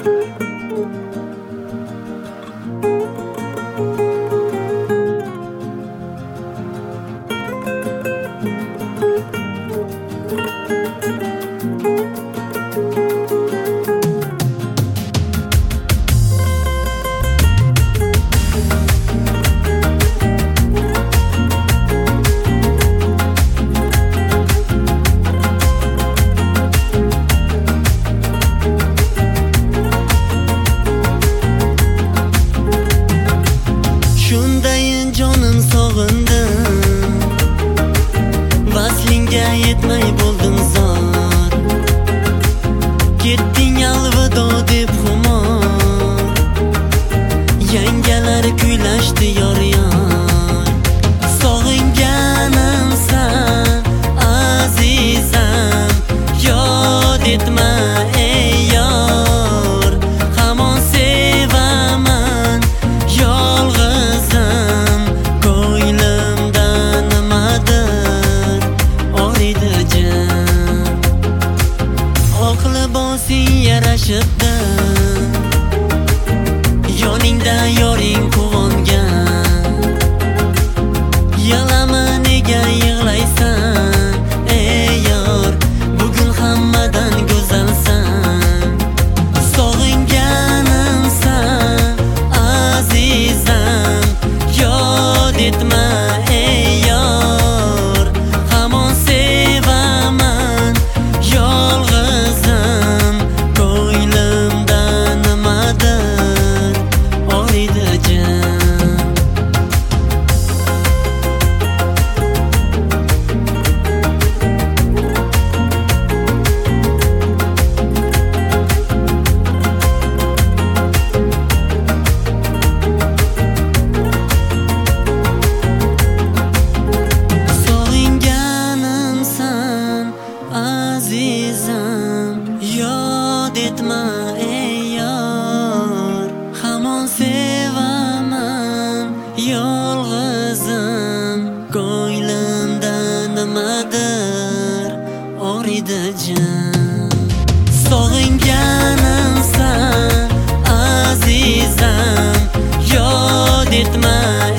Shundayin jonim sog'indim, vaslingga yetmay bo'ldim zor. Ketding alvido deb xumor, yangalar kuylashdi yor yor. Sog'inganimsan azizam, yod etma ey yor. Hamon sevaman yolg'izim, ko'nglimda nimadir og'riydi jim. Oq libosing yarashibdi, yoningda yoring quvongan. Yig'lama nega yig'laysan ey yor, bugun hammadan go'zalsan. Sog'inganimsan azizam, yod etma ey yor. Hamon sevaman yolg'izim, ko'nglimda nimadir og'riydi jim. Sog'inganimsan azizam, yod etma ey yor. Hamon sevaman yolg'izim, ko'nglimda nimadir og'riydi jim. Sog'inganimsan azizam, yod etma